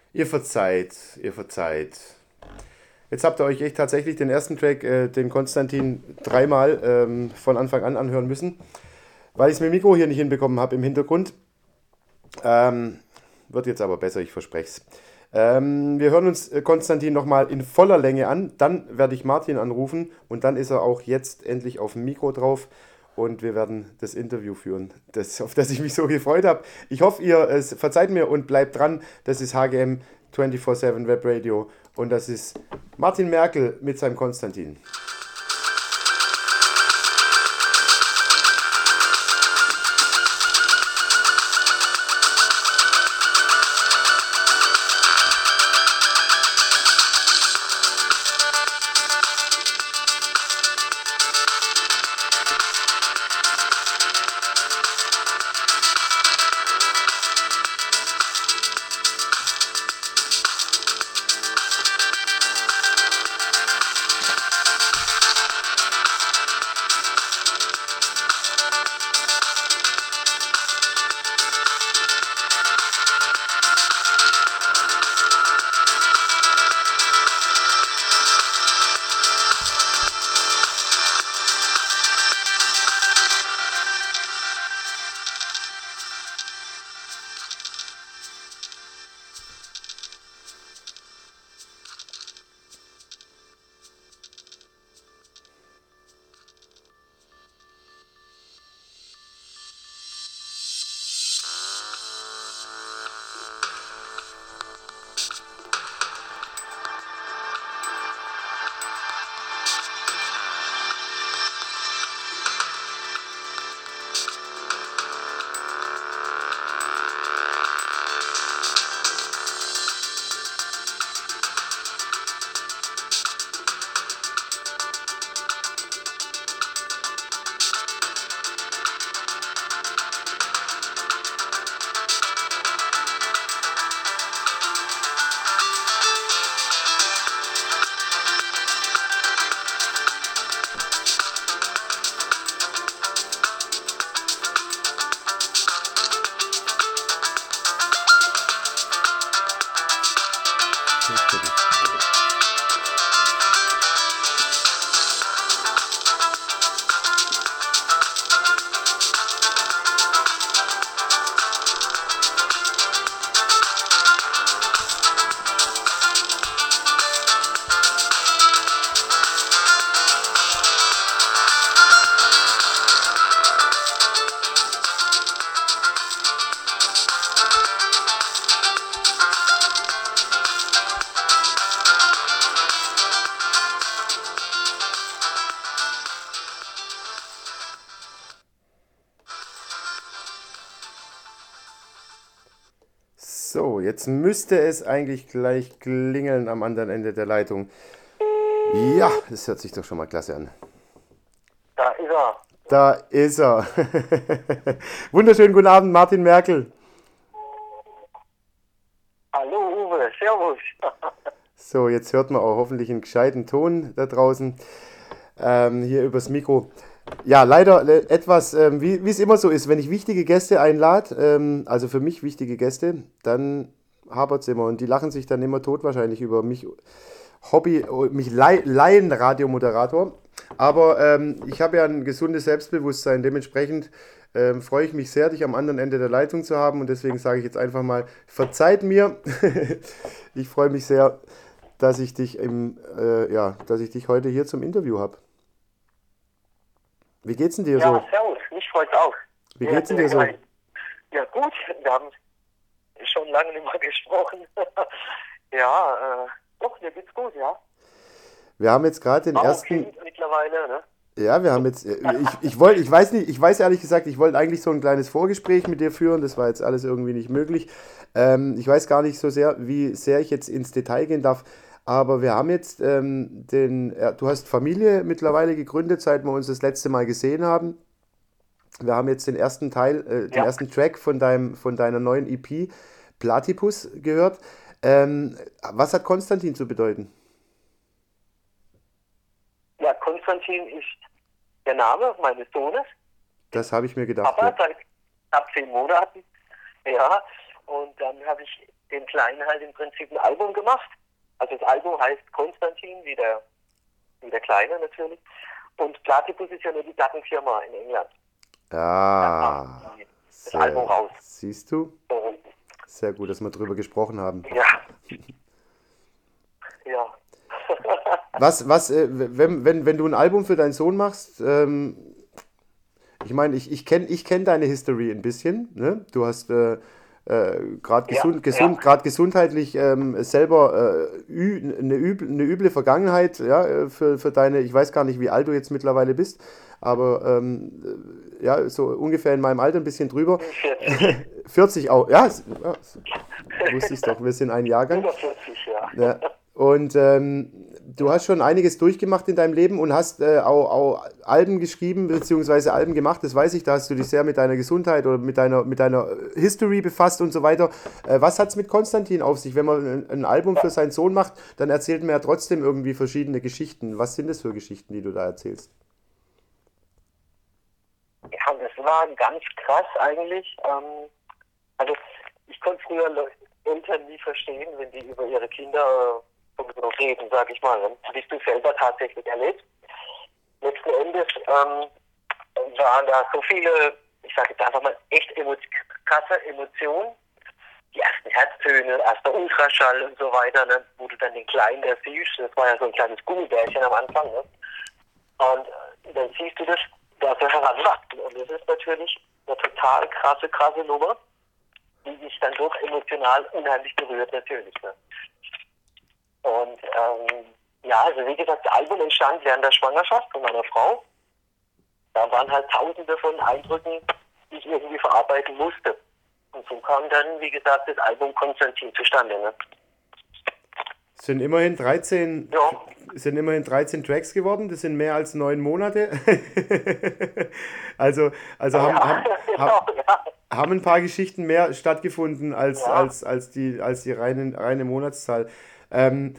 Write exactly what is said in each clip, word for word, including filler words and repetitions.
Ihr verzeiht, ihr verzeiht. Jetzt habt ihr euch echt tatsächlich den ersten Track, äh, den Konstantin, dreimal ähm, von Anfang an anhören müssen, weil ich es mit dem Mikro hier nicht hinbekommen habe im Hintergrund. Ähm, Wird jetzt aber besser, ich verspreche es. Ähm, wir hören uns äh, Konstantin nochmal in voller Länge an. Dann werde ich Martin anrufen und dann ist er auch jetzt endlich auf dem Mikro drauf und wir werden das Interview führen, das, auf das ich mich so gefreut habe. Ich hoffe, ihr äh, verzeiht mir und bleibt dran. Das ist H G M vierundzwanzig sieben Web Radio und das ist Martin Merkel mit seinem Konstantin. So, jetzt müsste es eigentlich gleich klingeln am anderen Ende der Leitung. Ja, das hört sich doch schon mal klasse an. Da ist er. Da ist er. Wunderschönen guten Abend, Martin Merkel. Hallo Uwe, servus. So, jetzt hört man auch hoffentlich einen gescheiten Ton da draußen, ähm, hier übers Mikro. Ja, leider äh, etwas, ähm, wie wie es immer so ist, wenn ich wichtige Gäste einlade, ähm, also für mich wichtige Gäste, dann hapert es immer und die lachen sich dann immer tot wahrscheinlich über mich, Hobby, mich Lai- Laien-Radiomoderator. Aber ähm, ich habe ja ein gesundes Selbstbewusstsein, dementsprechend ähm, freue ich mich sehr, dich am anderen Ende der Leitung zu haben und deswegen sage ich jetzt einfach mal, verzeiht mir. Ich freue mich sehr, dass ich dich im, äh, ja, dass ich dich heute hier zum Interview habe. Wie geht's denn dir Ja, so? servus, mich freut's auch. Wie Ja, geht's denn dir so? ja gut, wir haben schon lange nicht mehr gesprochen. Ja, äh, doch, mir geht's gut, ja. Wir haben jetzt gerade den Frau, ersten, Kind mittlerweile, ne? ja, wir haben jetzt, äh, ich, ich wollte, ich weiß nicht, ich weiß ehrlich gesagt, ich wollte eigentlich so ein kleines Vorgespräch mit dir führen, das war jetzt alles irgendwie nicht möglich. Ähm, ich weiß gar nicht so sehr, wie sehr ich jetzt ins Detail gehen darf, aber wir haben jetzt ähm, den, äh, du hast Familie mittlerweile gegründet, seit wir uns das letzte Mal gesehen haben. Wir haben jetzt den ersten Teil, äh, den Ja. ersten Track von deinem, von deiner neuen E P, Platypus, gehört. Ähm, was hat Konstantin zu bedeuten? Ja, Konstantin ist der Name meines Sohnes, Das habe ich mir gedacht, Papa ja. seit knapp zehn Monaten. Ja, und dann habe ich dem Kleinen halt im Prinzip ein Album gemacht. Also das Album heißt Konstantin, wie der, wie der Kleine natürlich. Und Platypus ist ja nur die Plattenfirma in England. Ah, Da kam das sehr, Album raus. siehst du? Und, Sehr gut, dass wir drüber gesprochen haben. ja. Ja. Was, was, äh, wenn, wenn, wenn du ein Album für deinen Sohn machst, ähm, ich meine, ich, ich kenne ich kenn deine History ein bisschen, ne? Du hast äh, äh, gerade Ja, gesund, gesund, ja. grad gesundheitlich ähm, selber äh, ü, eine, üble, eine üble Vergangenheit, ja, äh, für, für deine, ich weiß gar nicht, wie alt du jetzt mittlerweile bist, aber ähm, äh, ja, so ungefähr in meinem Alter ein bisschen drüber. vierzig. vierzig auch, ja, s- ja s- wusste ich doch, wir sind ein Jahrgang. Über vierzig, ja. Ja. Und ähm, du hast schon einiges durchgemacht in deinem Leben und hast äh, auch, auch Alben geschrieben beziehungsweise Alben gemacht, das weiß ich, da hast du dich sehr mit deiner Gesundheit oder mit deiner, mit deiner History befasst und so weiter. Äh, was hat es mit Konstantin auf sich? Wenn man ein, ein Album für seinen Sohn macht, dann erzählt man ja trotzdem irgendwie verschiedene Geschichten. Was sind das für Geschichten, die du da erzählst? Ja, das war ganz krass eigentlich. Ähm, also ich konnte früher Le- Eltern nie verstehen, wenn die über ihre Kinder äh, so reden, sag ich mal. Ne? Wie du selber tatsächlich erlebt. Letzten Endes ähm, waren da so viele, ich sage jetzt einfach mal, echt emo krasse Emotionen. Die ersten Herztöne, erster Ultraschall und so weiter, ne? Wo du dann den Kleinen da siehst. Das war ja so ein kleines Gummibärchen am Anfang. Ne? Und äh, dann siehst du das, dass er heranwachsen. Und das ist natürlich eine total krasse, krasse Nummer, die dich dann doch emotional unheimlich berührt, natürlich. Ne? Und ähm, ja, also wie gesagt, das Album entstand während der Schwangerschaft von meiner Frau. Da waren halt tausende von Eindrücken, die ich irgendwie verarbeiten musste. Und so kam dann, wie gesagt, das Album Konstantin zustande. Ne? Es sind immerhin dreizehn, Ja. es sind immerhin dreizehn Tracks geworden, das sind mehr als neun Monate. also also haben, Ja, haben, genau, haben, ja. haben ein paar Geschichten mehr stattgefunden als, Ja. als, als die, als die reine, reine Monatszahl. Ähm,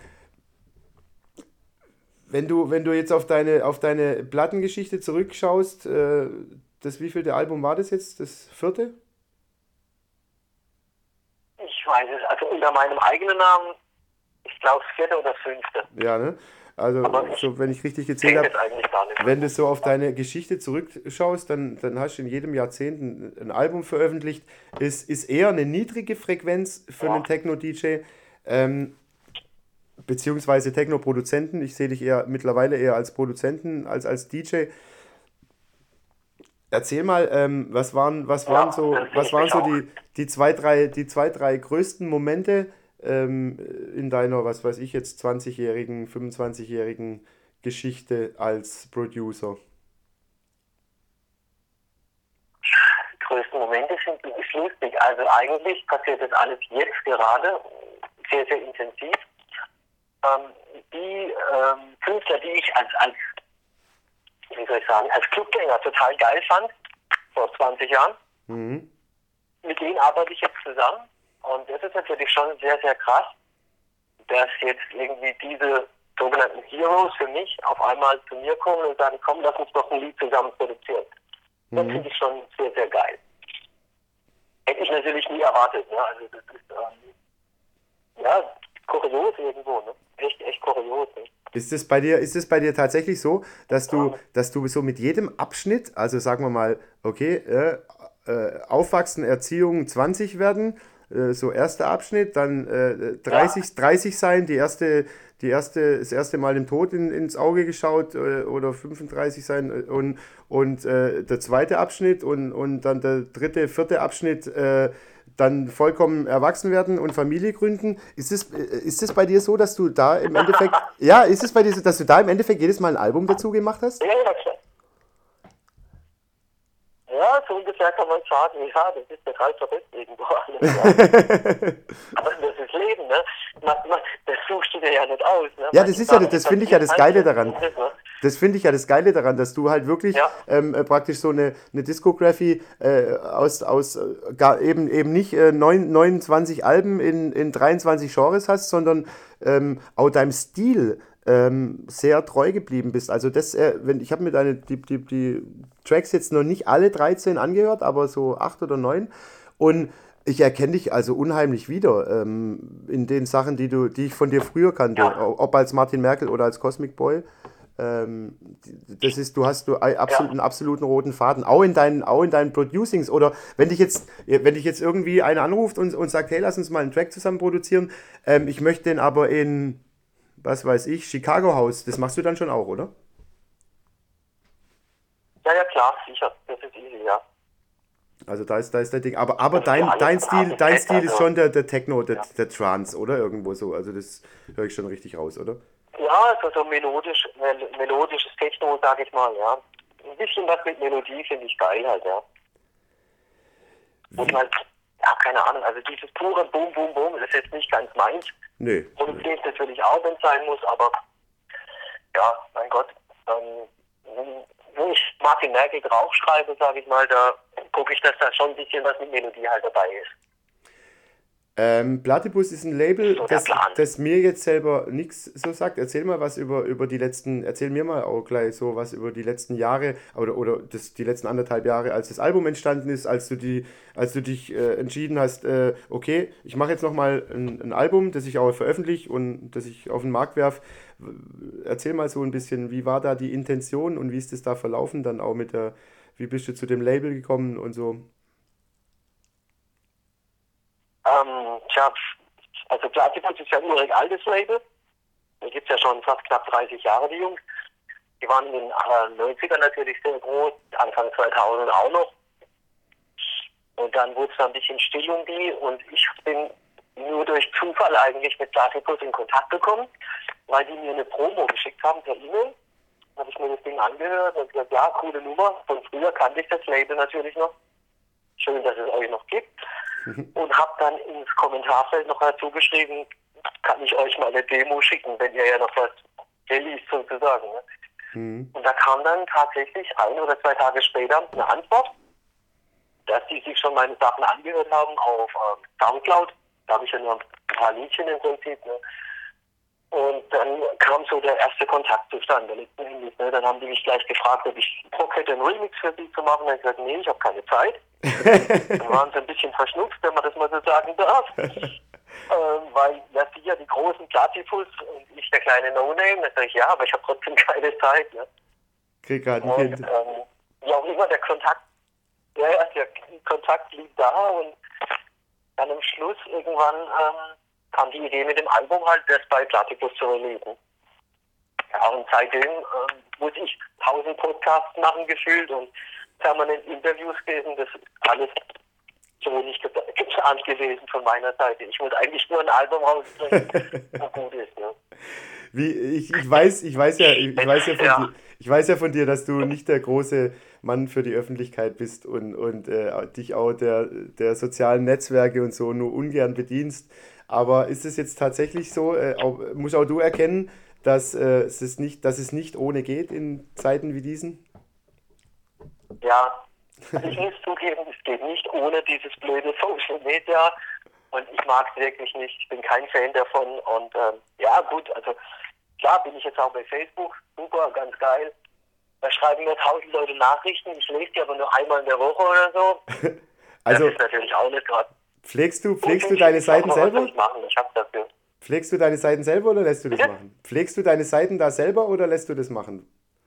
wenn du, wenn du jetzt auf deine, auf deine Plattengeschichte zurückschaust, äh, das wievielte Album war das jetzt? Das vierte? Ich weiß es, also unter meinem eigenen Namen, ich glaube das vierte oder das fünfte. Ja, ne? Also, Aber ich so, wenn ich richtig gezählt kenne habe, das eigentlich gar nicht. wenn du so auf deine Geschichte zurückschaust, dann, dann hast du in jedem Jahrzehnt ein, ein Album veröffentlicht. Ist, ist eher eine niedrige Frequenz für Ja. einen Techno-D J, ähm, beziehungsweise Techno-Produzenten. Ich sehe dich eher mittlerweile eher als Produzenten als als D J. Erzähl mal, ähm, was waren, was waren Ja, so, das sehe was ich waren mich so auch. die, die zwei, drei, die zwei, drei größten Momente ähm, in deiner, was weiß ich jetzt, zwanzigjährigen, fünfundzwanzigjährigen Geschichte als Producer? Die größten Momente sind ist lustig. Also eigentlich passiert das alles jetzt gerade sehr, sehr intensiv. Ähm, die ähm, Künstler, die ich als, als, wie soll ich sagen, als Clubgänger total geil fand, vor zwanzig Jahren, Mhm. mit denen arbeite ich jetzt zusammen. Und das ist natürlich schon sehr, sehr krass, dass jetzt irgendwie diese sogenannten Heroes für mich auf einmal zu mir kommen und sagen, komm, lass uns doch ein Lied zusammen produzieren. Das Mhm. finde ich schon sehr, sehr geil. Hätte ich natürlich nie erwartet. Ne? Also das ist ähm, ja kurios irgendwo. Ne? Echt, echt kurios. Ne? Ist es bei dir, ist es bei dir tatsächlich so, dass du, dass du so mit jedem Abschnitt, also sagen wir mal, okay, äh, äh, Aufwachsen, Erziehung zwanzig werden, äh, so erster Abschnitt, dann äh, dreißig, dreißig sein, die erste, die erste, das erste Mal dem Tod in, ins Auge geschaut äh, oder fünfunddreißig sein äh, und, und äh, der zweite Abschnitt und, und dann der dritte, vierte Abschnitt äh, dann vollkommen erwachsen werden und Familie gründen. Ist es, äh, ist es bei dir so, dass du da im Endeffekt, ja, ist es bei dir so, dass du da im Endeffekt jedes Mal ein Album dazu gemacht hast? Ja, ja, klar. Ja, so ungefähr kann man sagen, ja, das ist der Kreis verrückt irgendwo alles. Ja. Aber das ist Leben, ne? Man, man, das suchst du dir ja nicht aus. Ne? Ja, Man das ist ja, sagt, das finde ich ja das Geile daran. Ne? Das finde ich ja das Geile daran, dass du halt wirklich Ja. ähm, äh, praktisch so eine, eine Discography äh, aus, aus äh, gar, eben, eben nicht äh, neun, neunundzwanzig Alben in, in dreiundzwanzig Genres hast, sondern ähm, auch deinem Stil ähm, sehr treu geblieben bist. Also das, äh, wenn ich habe mir deine die, die, die Tracks jetzt noch nicht alle dreizehn angehört, aber so acht oder neun. Und Ich erkenne dich also unheimlich wieder ähm, in den Sachen, die du, die ich von dir früher kannte, Ja, o- ob als Martin Merkel oder als Cosmic Boy. Ähm, das ist, du hast du ein- absolut, ja. einen absoluten roten Faden, auch in deinen, auch in deinen Producings. Oder wenn dich jetzt, wenn dich jetzt irgendwie einer anruft und, und sagt, hey, lass uns mal einen Track zusammen produzieren, ähm, ich möchte den aber in, was weiß ich, Chicago House, das machst du dann schon auch, oder? Ja, ja, klar, sicher. Das ist easy, ja. Also da ist, da ist der Ding. Aber, aber Das ist ja dein, alles dein ein Stil, dein hartes Stil ist also, schon der, der Techno, der, ja. der Trance, oder? Irgendwo so. Also das höre ich schon richtig raus, oder? Ja, also so melodisch, mel melodisches Techno, sag ich mal, ja. Ein bisschen was mit Melodie finde ich geil halt, ja. Und halt, ja, keine Ahnung, also dieses pure Boom, Boom, Boom, das ist jetzt nicht ganz meins. Nö. Produziere ich natürlich auch, wenn es sein muss, aber ja, mein Gott, ähm, wo ich Martin Merkel draufschreibe, sage ich mal, da gucke ich, dass da schon ein bisschen was mit Melodie halt dabei ist. Ähm, Platypus ist ein Label, So der das, Plan. das mir jetzt selber nichts so sagt. Erzähl mal was über, über die letzten, erzähl mir mal auch gleich so was über die letzten Jahre oder, oder das, die letzten anderthalb Jahre, als das Album entstanden ist, als du die, als du dich äh, entschieden hast, äh, okay, ich mache jetzt nochmal ein, ein Album, das ich auch veröffentliche und das ich auf den Markt werfe. Erzähl mal so ein bisschen, wie war da die Intention und wie ist es da verlaufen, dann auch mit der, wie bist du zu dem Label gekommen und so. Ähm, tja, also Platypus ist ja ein urig altes Label. Da gibt es ja schon fast knapp dreißig Jahre, die Jungs. Die waren in den äh, neunzigern natürlich sehr groß, Anfang zweitausend auch noch. Und dann wurde es ein bisschen still um die und ich bin nur durch Zufall eigentlich mit Platypus in Kontakt gekommen, weil die mir eine Promo geschickt haben per E-Mail. Habe ich mir das Ding angehört und gesagt, ja, coole Nummer. Von früher kannte ich das Label natürlich noch. Schön, dass es euch noch gibt. Und habe dann ins Kommentarfeld noch dazu geschrieben, kann ich euch mal eine Demo schicken, wenn ihr ja noch was released sozusagen. Ne? Mhm. Und da kam dann tatsächlich ein oder zwei Tage später eine Antwort, dass die sich schon meine Sachen angehört haben auf ähm, Soundcloud. Da habe ich ja nur ein paar Liedchen im Prinzip. Ne? Und dann kam so der erste Kontakt zustande. Letzten Endes, ne? Dann haben die mich gleich gefragt, ob ich Bock hätte, einen Remix für sie zu machen. Dann habe ich gesagt, nee, ich habe keine Zeit. Dann waren sie ein bisschen verschnupft, wenn man das mal so sagen darf. ähm, weil ja, sie ja die großen Platypus und ich der kleine No-Name. Dann sage ich, ja, aber ich habe trotzdem keine Zeit. Ne? Krieg gerade ein Und Kind. ähm, wie auch immer der Kontakt, ja, ja, der Kontakt liegt da und dann am Schluss irgendwann ähm, kam die Idee mit dem Album halt, das bei Platypus zu releasen. Ja, und seitdem ähm, muss ich tausend Podcasts machen gefühlt und permanent Interviews geben. Das ist alles so nicht geplant gewesen von meiner Seite. Ich wollte eigentlich nur ein Album rausbringen, wo gut ist. Ne? Wie, ich, ich weiß, ich weiß ja, ich weiß ja von Ja. dir, ich weiß ja von dir, dass du nicht der große Mann für die Öffentlichkeit bist und, und äh, dich auch der, der sozialen Netzwerke und so nur ungern bedienst. Aber ist es jetzt tatsächlich so, äh, auch, musst auch du erkennen, dass, äh, es ist nicht, dass es nicht ohne geht in Zeiten wie diesen? Ja, also ich muss zugeben, es geht nicht ohne dieses blöde Social Media und ich mag es wirklich nicht. Ich bin kein Fan davon und ähm, ja gut, also klar bin ich jetzt auch bei Facebook, super, ganz geil. Da schreiben mir tausend Leute Nachrichten, ich lese die aber nur einmal in der Woche oder so. Also das ist natürlich auch nicht gerade. pflegst du, pflegst du deine Seiten aber was soll selber? ich machen? Ich hab's dafür. Pflegst du deine Seiten selber oder lässt du das Bitte? machen? Pflegst du deine Seiten da selber oder lässt du das machen?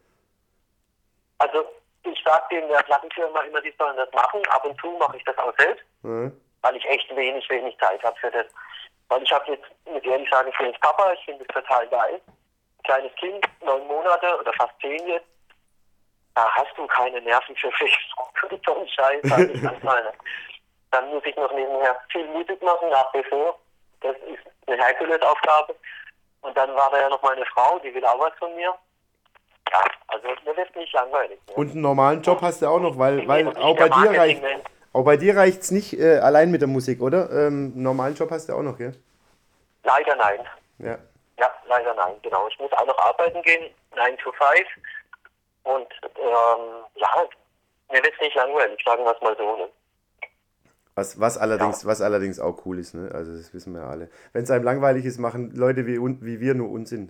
Also ich sag denen der Plattenfirma immer, die sollen das machen. Ab und zu mache ich das auch selbst, Mhm. weil ich echt wenig, wenig Zeit habe für das. Weil ich habe jetzt, muss ehrlich sagen, ich bin jetzt Papa, ich finde das total geil. Kleines Kind, neun Monate oder fast zehn jetzt. Da hast du keine Nerven für Facebook und so einen Scheiß, halt ich manchmal. Ne? Dann muss ich noch nebenher viel Musik machen, nach wie vor. Das ist eine Herkulesaufgabe. Und dann war da ja noch meine Frau, die will auch was von mir. Ja, also mir wird nicht langweilig. Ne? Und einen normalen Job hast du auch noch, weil, weil Und ich auch der bei dir reicht, Marketingmensch. auch bei dir reicht's nicht äh, allein mit der Musik, oder? Ähm, einen normalen Job hast du auch noch, gell? Leider nein. Ja. Ja, leider nein, genau. Ich muss auch noch arbeiten gehen, nine to five. Und ähm, ja, mir wird nicht langweilig, sagen wir es mal so. Ne? Was, was, allerdings, was allerdings auch cool ist, ne? Also das wissen wir ja alle. Wenn es einem langweilig ist, machen Leute wie, un- wie wir nur Unsinn.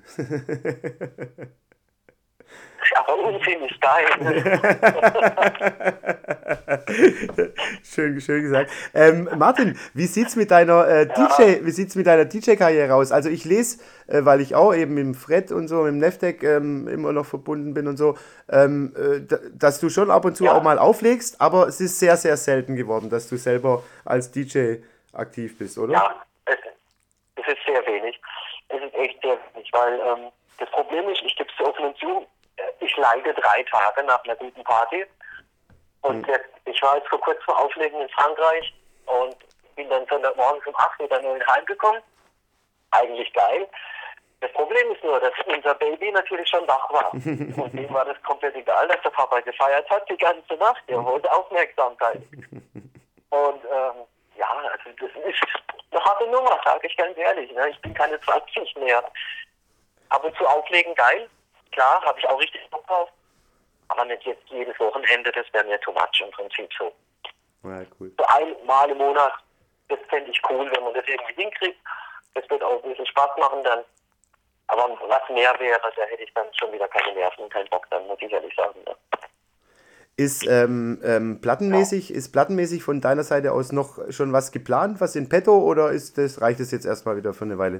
Aber Unsinn ist geil. schön, schön gesagt. Ähm, Martin, wie sieht's mit deiner äh, Ja, D J, wie sieht's mit deiner D J-Karriere aus? Also ich lese, äh, weil ich auch eben mit dem Fred und so, mit dem Neftek ähm, immer noch verbunden bin und so, ähm, äh, d- dass du schon ab und zu auch ja, mal auflegst, aber es ist sehr, sehr selten geworden, dass du selber als D J aktiv bist, oder? ja, es, es ist sehr wenig. Es ist echt sehr wenig, weil ähm, das Problem ist, ich gebe es offen und zu, äh, ich leide drei Tage nach einer guten Party. Und jetzt, ich war jetzt vor kurzem vor Auflegen in Frankreich und bin dann Sonntagmorgens um acht Uhr dann nur heimgekommen. Eigentlich geil. Das Problem ist nur, dass unser Baby natürlich schon wach war. Und dem war das komplett egal, dass der Papa gefeiert hat die ganze Nacht. Der wollte Aufmerksamkeit. Und ähm, ja, also das ist eine harte Nummer, sage ich ganz ehrlich. Ne? Ich bin keine zwanzig mehr. Ab und zu auflegen, geil. Klar, habe ich auch richtig Bock drauf. Aber nicht jetzt jedes Wochenende, das wäre mir too much im Prinzip so. Ja, cool. So einmal im Monat, das fände ich cool, wenn man das irgendwie hinkriegt. Das wird auch ein bisschen Spaß machen dann. Aber was mehr wäre, da hätte ich dann schon wieder keine Nerven und keinen Bock, dann muss ich ehrlich sagen. Ne? Ist ähm, ähm, plattenmäßig, ist plattenmäßig von deiner Seite aus noch schon was geplant, was in petto, oder ist das, reicht es jetzt erstmal wieder für eine Weile?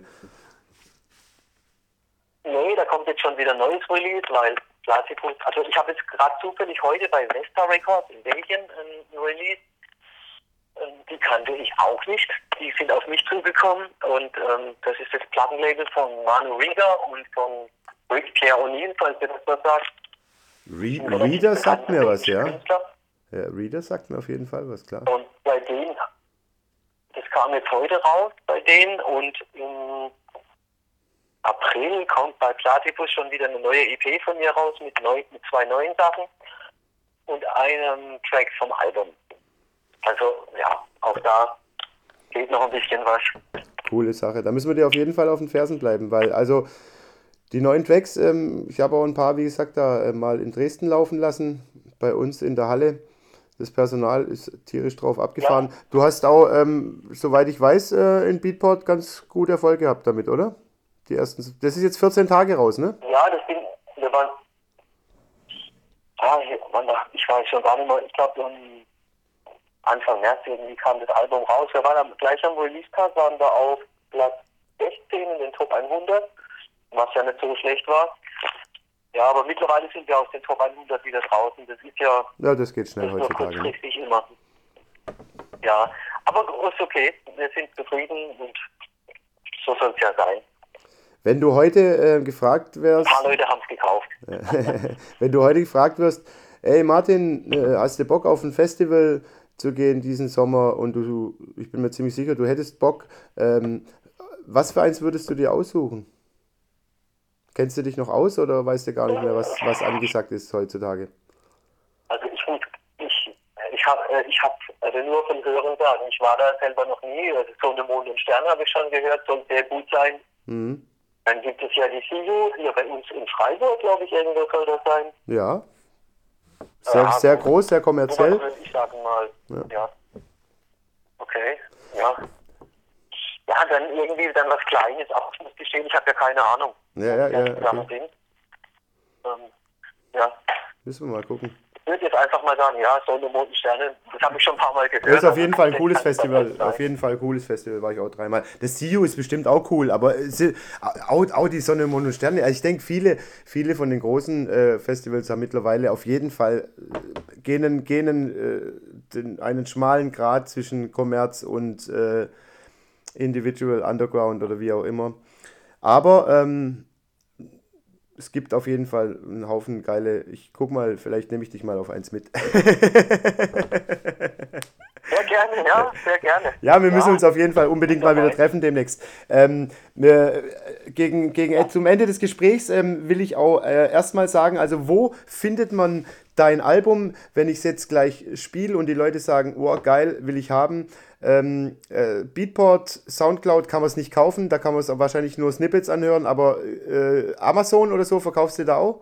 Nee, da kommt jetzt schon wieder ein neues Release, weil Platypus, also ich habe jetzt gerade zufällig heute bei Vesta Records in Belgien ein Release. Ähm, Die kannte ich auch nicht. Die sind auf mich zugekommen und ähm, das ist das Plattenlabel von Manu Riga und von Rick Pierre O'Neill, falls ihr das was sagt. Re Ein relativ Reader sagt bekannter mir was, ja. Künstler. Ja, Reader sagt mir auf jeden Fall was, klar. Und bei denen, das kam jetzt heute raus bei denen und im April kommt bei Platypus schon wieder eine neue E P von mir raus mit, neu, mit zwei neuen Sachen und einem Track vom Album. Also ja, auch da geht noch ein bisschen was. Coole Sache. Da müssen wir dir auf jeden Fall auf den Fersen bleiben, weil also die neuen Tracks, ähm, ich habe auch ein paar, wie gesagt, da äh, mal in Dresden laufen lassen, bei uns in der Halle. Das Personal ist tierisch drauf abgefahren. Ja, Du hast auch, ähm, soweit ich weiß, äh, in Beatport ganz gut Erfolg gehabt damit, oder? Die ersten, das ist jetzt vierzehn Tage raus, ne? ja, das bin, wir waren, ah, hier, wann da- ich weiß schon gar nicht mehr, ich glaube Anfang März irgendwie kam das Album raus. Wir waren am, gleich am Release-Tag, waren wir auf Platz sechzehn in den Top hundert, was ja nicht so schlecht war. Ja, aber mittlerweile sind wir aus den Top hundert wieder draußen. Das ist ja Ja, das geht schnell das ist nur heutzutage. Ne? kurzfristig immer. Ja, aber ist okay. Wir sind zufrieden und so soll es ja sein. Wenn du heute äh, gefragt Ein wärst, paar Leute haben es gekauft. wenn du heute gefragt wirst, ey Martin, äh, hast du Bock auf ein Festival zu gehen diesen Sommer, und du, ich bin mir ziemlich sicher, du hättest Bock, ähm, was für eins würdest du dir aussuchen? Kennst du dich noch aus oder weißt du gar nicht mehr, was, was angesagt ist heutzutage? Also ich muss, ich, ich habe, ich habe, also nur von Hören sagen, ich war da selber noch nie. Also Sonne, Mond und Sterne habe ich schon gehört, soll sehr gut sein. Mhm. Dann gibt es ja die S I U, hier bei uns in Freiburg, glaube ich, irgendwo soll das sein. Ja, sehr, Ja, sehr so- groß, sehr Sowas kommerziell. würde ich sagen mal. Ja. Ja. Okay, ja. Ja, dann irgendwie dann was Kleines, auch ich muss gestehen, ich habe ja keine Ahnung, Ja, ja, wo die ja, ganzen Sachen okay. sind. Ähm, ja. Müssen wir mal gucken. Ich würde jetzt einfach mal sagen, ja, Sonne, Mond und Sterne, das habe ich schon ein paar Mal gehört. Das ist auf aber jeden Fall ein vielleicht cooles kann es doch Festival. was sein. Auf jeden Fall ein cooles Festival, war ich auch dreimal. Das C U ist bestimmt auch cool, aber es sind- auch, auch die Sonne, Mond und Sterne. Also ich denke, viele, viele von den großen äh, Festivals haben mittlerweile auf jeden Fall äh, gehen, gehen äh, den, einen schmalen Grat zwischen Kommerz und äh, Individual Underground oder wie auch immer. Aber ähm, es gibt auf jeden Fall einen Haufen geile. Ich guck mal, vielleicht nehme ich dich mal auf eins mit. Sehr gerne, ja, sehr gerne. Ja, wir müssen Ja, uns auf jeden Fall unbedingt mal wieder dabei. treffen demnächst. Ähm, wir, äh, gegen, gegen, zum Ende des Gesprächs ähm, will ich auch äh, erstmal sagen, also wo findet man dein Album, wenn ich es jetzt gleich spiele und die Leute sagen, oh geil, will ich haben. Ähm, äh, Beatport, Soundcloud kann man es nicht kaufen, da kann man es wahrscheinlich nur Snippets anhören, aber äh, Amazon oder so verkaufst du da auch?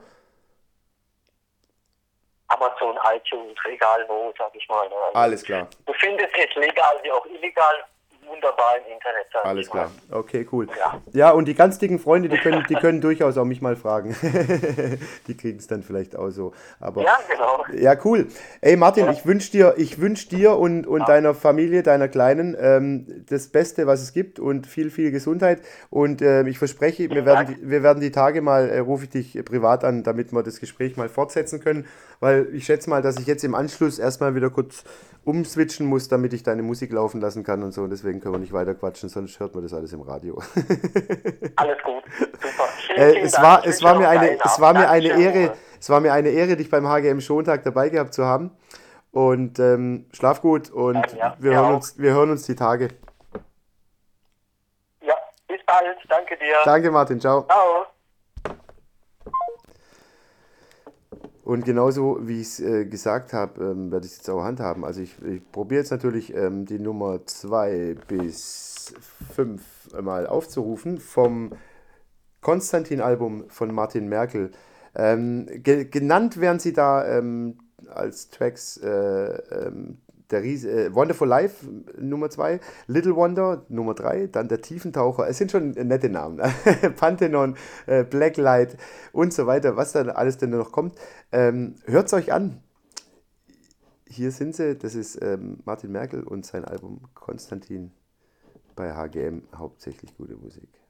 Amazon, iTunes, egal wo, sag ich mal. Ne? Also, Alles klar. du findest es legal wie auch illegal, wunderbar im Internet, sag Alles ich mal. klar. Okay, cool. Ja. Ja, und die ganz dicken Freunde, die können, die können durchaus auch mich mal fragen. Die kriegen es dann vielleicht auch so. Aber Ja, genau. ja, cool. Ey, Martin, Ja. ich wünsche dir, ich wünsch dir und, und Ja. deiner Familie, deiner Kleinen, ähm, das Beste, was es gibt und viel, viel Gesundheit. Und ähm, ich verspreche, wir Vielen werden, Dank. die, wir werden die Tage mal, äh, rufe ich dich äh, privat an, damit wir das Gespräch mal fortsetzen können. Weil ich schätze mal, dass ich jetzt im Anschluss erstmal wieder kurz umswitchen muss, damit ich deine Musik laufen lassen kann und so. Und deswegen können wir nicht weiter quatschen, sonst hört man das alles im Radio. Alles gut. Super. Vielen, Äh, vielen es Dank. war, Ich es wünsche war noch mir einen eine, geilen es Abend. war mir eine Dankeschön, Ehre, Uwe. es war mir eine Ehre, dich beim H G M Schontag dabei gehabt zu haben. Und ähm, schlaf gut und Ja, ja, wir mir hören auch. uns, wir hören uns die Tage. Ja, bis bald. Danke dir. Danke, Martin, ciao. Ciao. Und genauso wie ich es äh, gesagt habe, ähm, werde ich es jetzt auch handhaben. Also ich, ich probiere jetzt natürlich ähm, die Nummer zwei bis fünf mal aufzurufen vom Konstantin-Album von Martin Merkel. Ähm, ge genannt werden sie da ähm, als Tracks äh, ähm, der Ries äh, Wonderful Life Nummer zwei, Little Wonder Nummer drei, dann der Tiefentaucher. Es sind schon nette Namen. Pantheon, äh, Blacklight und so weiter, was dann alles denn noch kommt. Ähm, Hört es euch an. Hier sind sie. Das ist ähm, Martin Merkel und sein Album Konstantin bei H G M. Hauptsächlich gute Musik.